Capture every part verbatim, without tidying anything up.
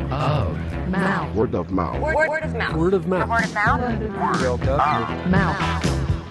of mouth. Word of mouth. Word, word of mouth. Word of mouth. Word of mouth. Word of mouth. Mouth.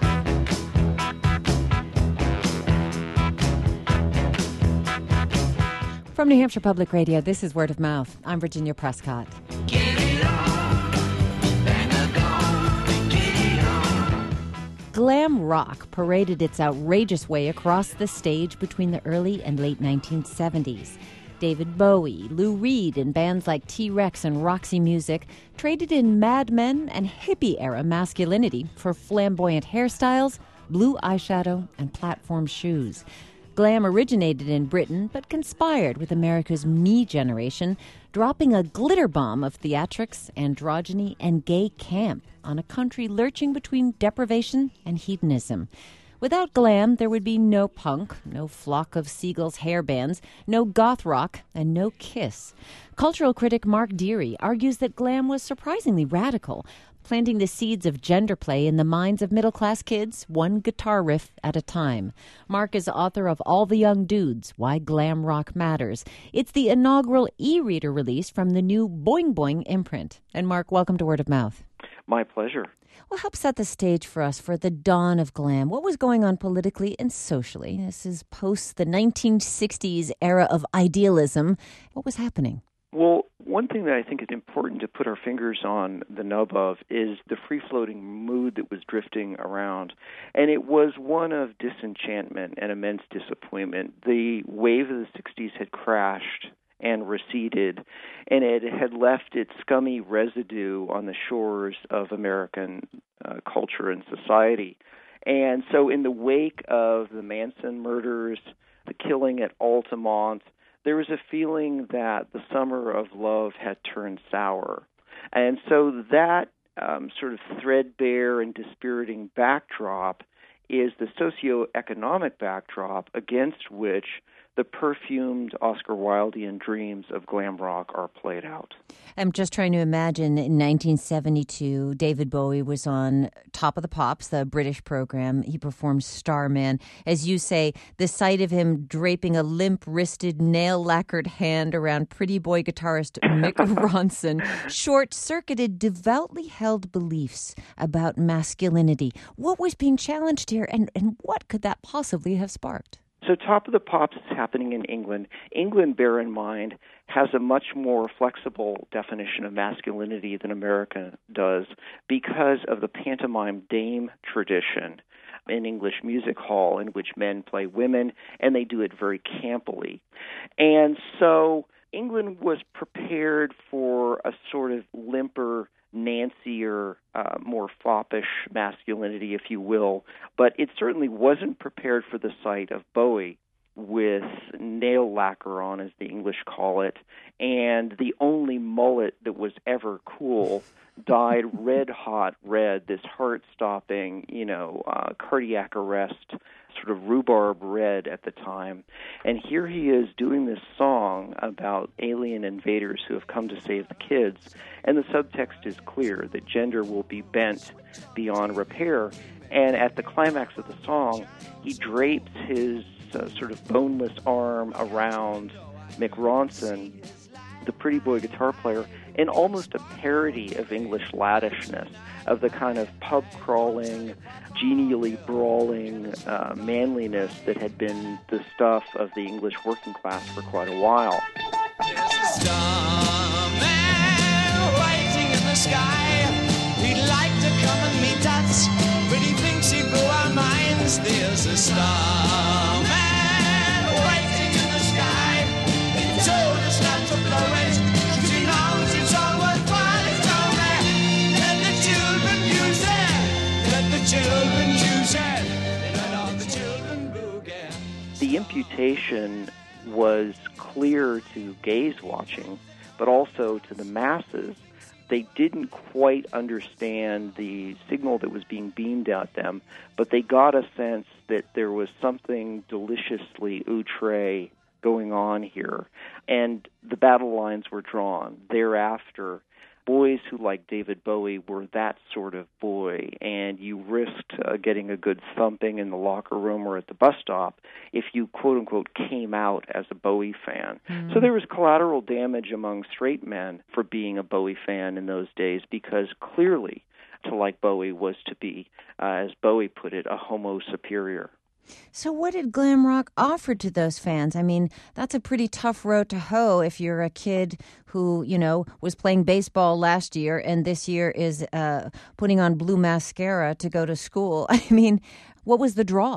From New Hampshire Public Radio, this is Word of Mouth. I'm Virginia Prescott. Get it on, bang a gong, get it on. Glam rock paraded its outrageous way across the stage between the early and late nineteen seventies. David Bowie, Lou Reed, and bands like T-Rex and Roxy Music traded in Mad Men and hippie-era masculinity for flamboyant hairstyles, blue eyeshadow, and platform shoes. Glam originated in Britain, but conspired with America's Me generation, dropping a glitter bomb of theatrics, androgyny, and gay camp on a country lurching between deprivation and hedonism. Without glam, there would be no punk, no Flock of Seagulls hair bands, no goth rock, and no Kiss. Cultural critic Mark Deary argues that glam was surprisingly radical, planting the seeds of gender play in the minds of middle-class kids, one guitar riff at a time. Mark is author of All the Young Dudes, Why Glam Rock Matters. It's the inaugural e-reader release from the new Boing Boing imprint. And Mark, welcome to Word of Mouth. My pleasure. Well, help set the stage for us for the dawn of glam. What was going on politically and socially? This is post the nineteen sixties era of idealism. What was happening? Well, one thing that I think is important to put our fingers on the nub of is the free-floating mood that was drifting around. And it was one of disenchantment and immense disappointment. The wave of the sixties had crashed and receded, and it had left its scummy residue on the shores of American uh, culture and society. And so in the wake of the Manson murders, the killing at Altamont, there was a feeling that the summer of love had turned sour. And so that um, sort of threadbare and dispiriting backdrop is the socioeconomic backdrop against which the perfumed Oscar Wildean dreams of glam rock are played out. I'm just trying to imagine in nineteen seventy-two, David Bowie was on Top of the Pops, the British program. He performed Starman. As you say, the sight of him draping a limp-wristed, nail-lacquered hand around pretty boy guitarist Mick Ronson short-circuited devoutly held beliefs about masculinity. What was being challenged here, and, and what could that possibly have sparked? So Top of the Pops is happening in England. England, bear in mind, has a much more flexible definition of masculinity than America does because of the pantomime dame tradition in English music hall in which men play women, and they do it very campily. And so England was prepared for a sort of limper, Nancier, uh, more foppish masculinity, if you will, but it certainly wasn't prepared for the sight of Bowie with nail lacquer on, as the English call it, and the only mullet that was ever cool, dyed red-hot red, this heart-stopping, you know, uh, cardiac arrest, sort of rhubarb red at the time. And here he is doing this song about alien invaders who have come to save the kids. And the subtext is clear, that gender will be bent beyond repair. And at the climax of the song, he drapes his uh, sort of boneless arm around Mick Ronson, the pretty boy guitar player, in almost a parody of English laddishness, of the kind of pub-crawling, genially brawling uh, manliness that had been the stuff of the English working class for quite a while. There's a starman waiting in the sky. He'd like to come and meet us, but he thinks he'd blow our minds. There's a starman waiting in the sky. He told us not to blow it. She knows it's all worthwhile. He told me, let the children use it. Let the children use it. Let all the children boogie. The imputation was clear to gaze watching, but also to the masses. They didn't quite understand the signal that was being beamed at them, but they got a sense that there was something deliciously outre going on here. And the battle lines were drawn. Thereafter, boys who liked David Bowie were that sort of boy, and you risked uh, getting a good thumping in the locker room or at the bus stop if you, quote-unquote, came out as a Bowie fan. Mm. So there was collateral damage among straight men for being a Bowie fan in those days, because clearly to like Bowie was to be, uh, as Bowie put it, a homo superior. So what did glam rock offer to those fans? I mean, that's a pretty tough road to hoe if you're a kid who, you know, was playing baseball last year and this year is uh, putting on blue mascara to go to school. I mean, what was the draw?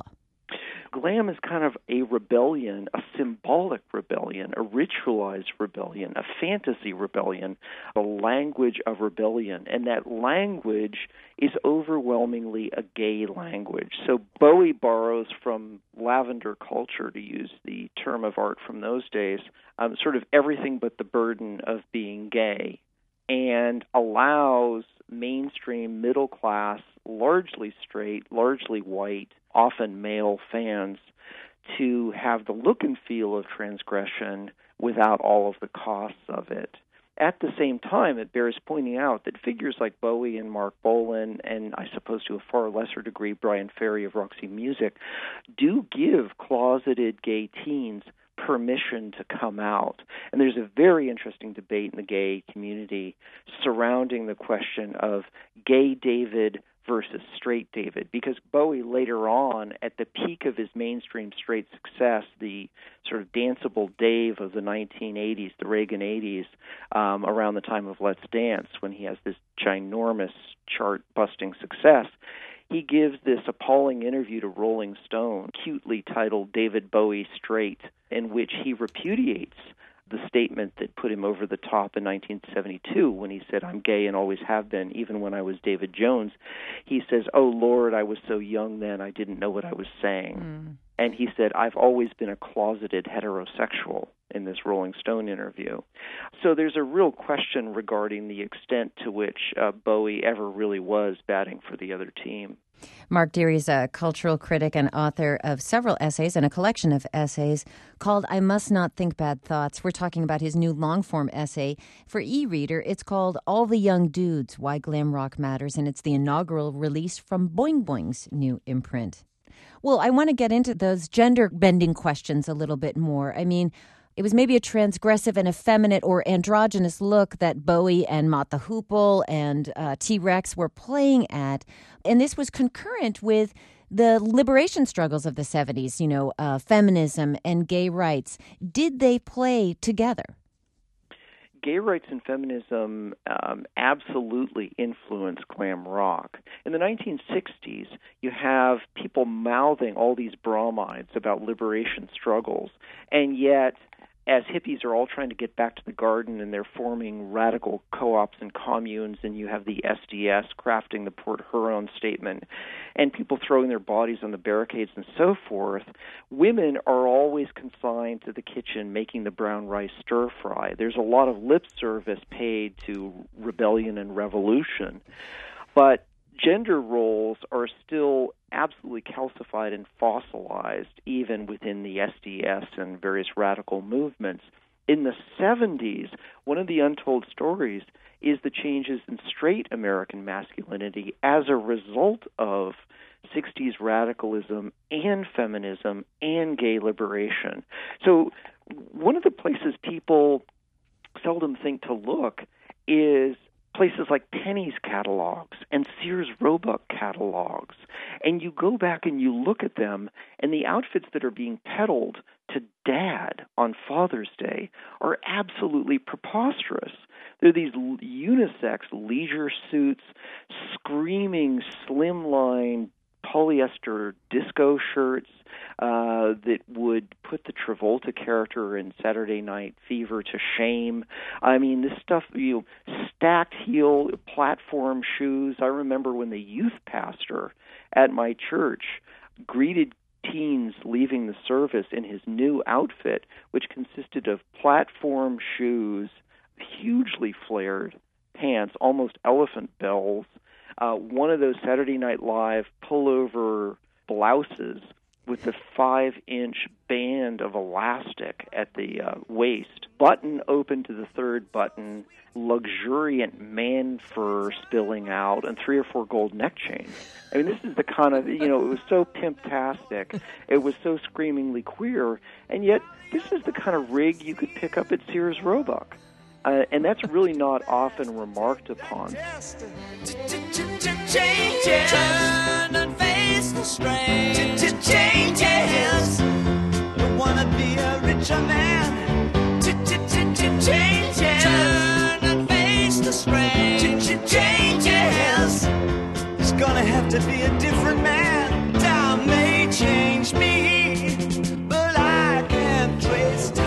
Glam is kind of a rebellion, a symbolic rebellion, a ritualized rebellion, a fantasy rebellion, a language of rebellion. And that language is overwhelmingly a gay language. So Bowie borrows from lavender culture, to use the term of art from those days, um, sort of everything but the burden of being gay, and allows mainstream, middle class, largely straight, largely white, often male fans to have the look and feel of transgression without all of the costs of it. At the same time, it bears pointing out that figures like Bowie and Mark Bolan, and I suppose to a far lesser degree Brian Ferry of Roxy Music, do give closeted gay teens permission to come out. And there's a very interesting debate in the gay community surrounding the question of gay David versus straight David, because Bowie later on, at the peak of his mainstream straight success, the sort of danceable Dave of the nineteen eighties, the Reagan eighties, um, around the time of Let's Dance, when he has this ginormous chart-busting success, he gives this appalling interview to Rolling Stone, cutely titled David Bowie Straight, in which he repudiates the statement that put him over the top in nineteen seventy-two when he said, "I'm gay and always have been, even when I was David Jones." He says, "Oh, Lord, I was so young then, I didn't know what I was saying." Mm. And he said, "I've always been a closeted heterosexual," in this Rolling Stone interview. So there's a real question regarding the extent to which uh, Bowie ever really was batting for the other team. Mark Deary is a cultural critic and author of several essays and a collection of essays called I Must Not Think Bad Thoughts. We're talking about his new long-form essay for e-reader. It's called All the Young Dudes, Why Glam Rock Matters, and it's the inaugural release from Boing Boing's new imprint. Well, I want to get into those gender-bending questions a little bit more. I mean, it was maybe a transgressive and effeminate or androgynous look that Bowie and Mott the Hoople and uh, T-Rex were playing at. And this was concurrent with the liberation struggles of the seventies, you know, uh, feminism and gay rights. Did they play together? Gay rights and feminism um, absolutely influenced glam rock. In the nineteen sixties, you have people mouthing all these bromides about liberation struggles, and yet, as hippies are all trying to get back to the garden and they're forming radical co-ops and communes, and you have the S D S crafting the Port Huron statement, and people throwing their bodies on the barricades and so forth, women are always consigned to the kitchen making the brown rice stir-fry. There's a lot of lip service paid to rebellion and revolution, but gender roles are still absolutely calcified and fossilized, even within the S D S and various radical movements. In the seventies, one of the untold stories is the changes in straight American masculinity as a result of sixties radicalism and feminism and gay liberation. So one of the places people seldom think to look is places like Penny's catalogs and Sears Roebuck catalogs. And you go back and you look at them, and the outfits that are being peddled to Dad on Father's Day are absolutely preposterous. They're these unisex leisure suits, screaming slimline polyester disco shirts uh, that would put the Travolta character in Saturday Night Fever to shame. I mean, this stuff, you know, stacked heel platform shoes. I remember when the youth pastor at my church greeted teens leaving the service in his new outfit, which consisted of platform shoes, hugely flared pants, almost elephant bells, Uh, one of those Saturday Night Live pullover blouses with the five-inch band of elastic at the uh, waist, button open to the third button, luxuriant man fur spilling out, and three or four gold neck chains. I mean, this is the kind of, you know, it was so pimptastic, it was so screamingly queer, and yet this is the kind of rig you could pick up at Sears Roebuck. Uh, and that's really not often remarked upon. Turn and face the strain. Changes. Don't wanna be a richer man. Changes. Turn and face the strain. Changes. It's gonna have to be a different man. Time may change me, but I can't trace time.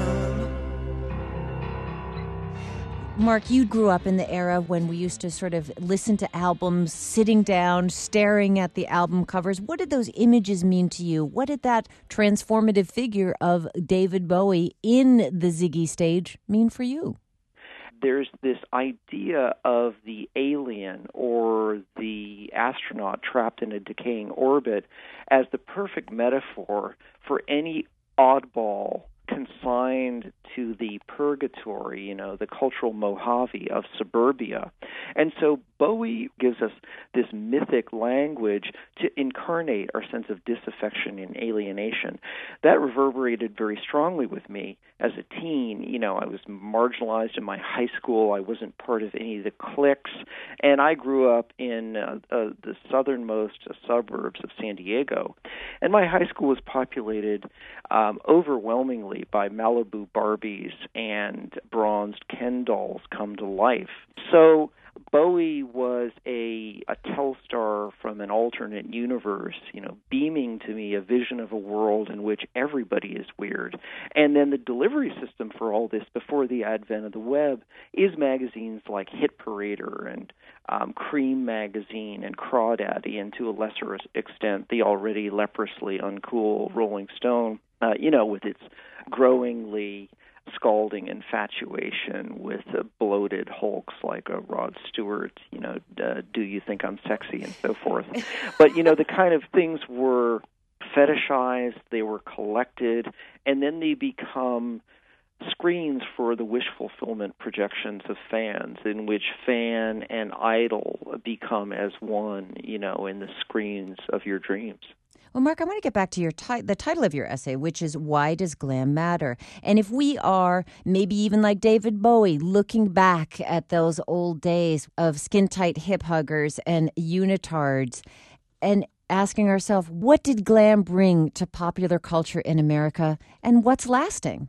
Mark, you grew up in the era when we used to sort of listen to albums, sitting down, staring at the album covers. What did those images mean to you? What did that transformative figure of David Bowie in the Ziggy stage mean for you? There's this idea of the alien or the astronaut trapped in a decaying orbit as the perfect metaphor for any oddball consigned to the purgatory, you know, the cultural Mojave of suburbia. And so Bowie gives us this mythic language to incarnate our sense of disaffection and alienation. That reverberated very strongly with me as a teen. You know, I was marginalized in my high school. I wasn't part of any of the cliques. And I grew up in uh, uh, the southernmost suburbs of San Diego. And my high school was populated um, overwhelmingly by Malibu Barbies and bronzed Ken dolls come to life. So Bowie was a, a Telstar from an alternate universe, you know, beaming to me a vision of a world in which everybody is weird. And then the delivery system for all this before the advent of the web is magazines like Hit Parader and um, Cream Magazine and Crawdaddy, and to a lesser extent the already leprously uncool Rolling Stone, uh, you know, with its growingly scalding infatuation with uh, bloated hulks like a Rod Stewart, you know, uh, Do You Think I'm Sexy, and so forth. But, you know, the kind of things were fetishized, they were collected, and then they become screens for the wish fulfillment projections of fans, in which fan and idol become as one, you know, in the screens of your dreams. Well, Mark, I want to get back to your ti- the title of your essay, which is Why Does Glam Matter? And if we are, maybe even like David Bowie, looking back at those old days of skin-tight hip huggers and unitards and asking ourselves, what did glam bring to popular culture in America and what's lasting?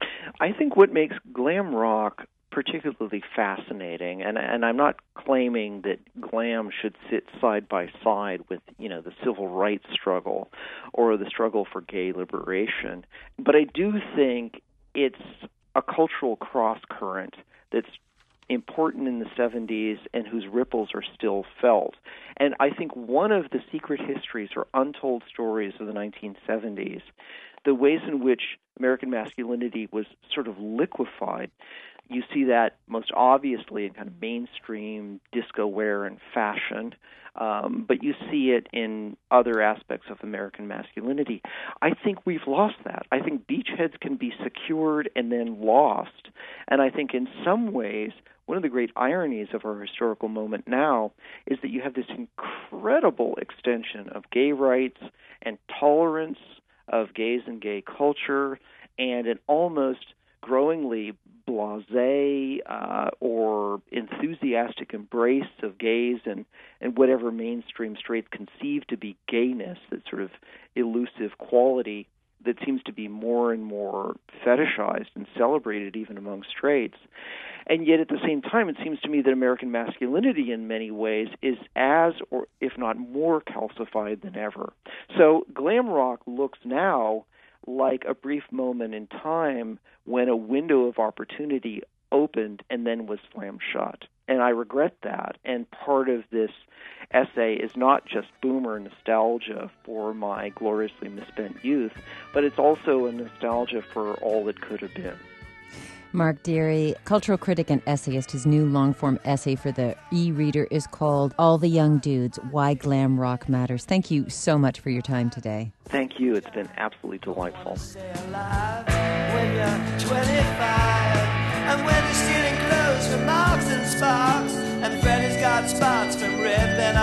I think what makes glam rock particularly fascinating, and and I'm not claiming that glam should sit side by side with, you know, the civil rights struggle or the struggle for gay liberation, but I do think it's a cultural cross-current that's important in the seventies and whose ripples are still felt. And I think one of the secret histories or untold stories of the nineteen seventies, the ways in which American masculinity was sort of liquefied. You see that most obviously in kind of mainstream disco wear and fashion, um, but you see it in other aspects of American masculinity. I think we've lost that. I think beachheads can be secured and then lost. And I think in some ways, one of the great ironies of our historical moment now is that you have this incredible extension of gay rights and tolerance of gays and gay culture, and an almost growingly blasé uh, or enthusiastic embrace of gays and, and whatever mainstream straight conceive to be gayness, that sort of elusive quality that seems to be more and more fetishized and celebrated even among straights. And yet at the same time, it seems to me that American masculinity in many ways is as, or if not more, calcified than ever. So glam rock looks now like a brief moment in time when a window of opportunity opened and then was slammed shut. And I regret that. And part of this essay is not just boomer nostalgia for my gloriously misspent youth, but it's also a nostalgia for all that could have been. Mark Deary, cultural critic and essayist, his new long-form essay for the e-reader is called All the Young Dudes, Why Glam Rock Matters. Thank you so much for your time today. Thank you. It's been absolutely delightful. When you're twenty-five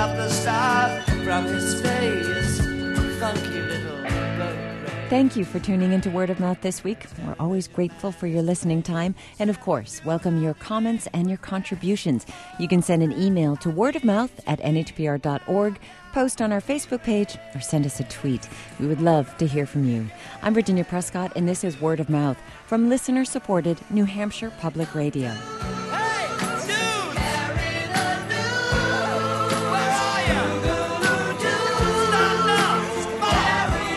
out the stars from his face. Funky little boat. Thank you for tuning into Word of Mouth this week. We're always grateful for your listening time. And of course, welcome your comments and your contributions. You can send an email to wordofmouth at n h p r dot org, post on our Facebook page, or send us a tweet. We would love to hear from you. I'm Virginia Prescott, and this is Word of Mouth from listener-supported New Hampshire Public Radio. Hey, dude! Carry the news. Where are you? Stand up! Carry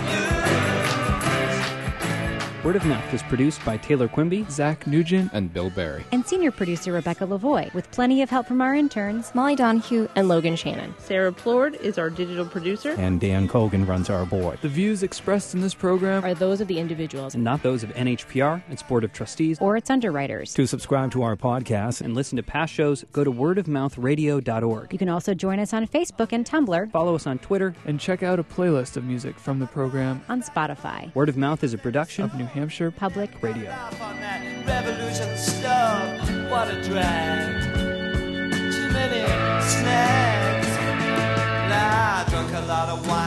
the news. Word of Mouth is produced by Taylor Quimby, Zach Nugent, and Bill Barry. And senior producer Rebecca Lavoie, with plenty of help from our interns, Molly Donahue and Logan Shannon. Sarah Plord is our digital producer. and Dan Colgan runs our board. The views expressed in this program Are those of the individuals And not those of N H P R, its Board of Trustees. or its underwriters. To subscribe to our podcast and listen to past shows, go to word of mouth radio dot org. You can also join us on Facebook and Tumblr, Follow us on Twitter. and check out a playlist of music from the program on Spotify. Word of Mouth is a production of New Hampshire Public Radio. Off on that revolution stuff. What a drag. Too many snacks. Nah, I drunk a lot of wine.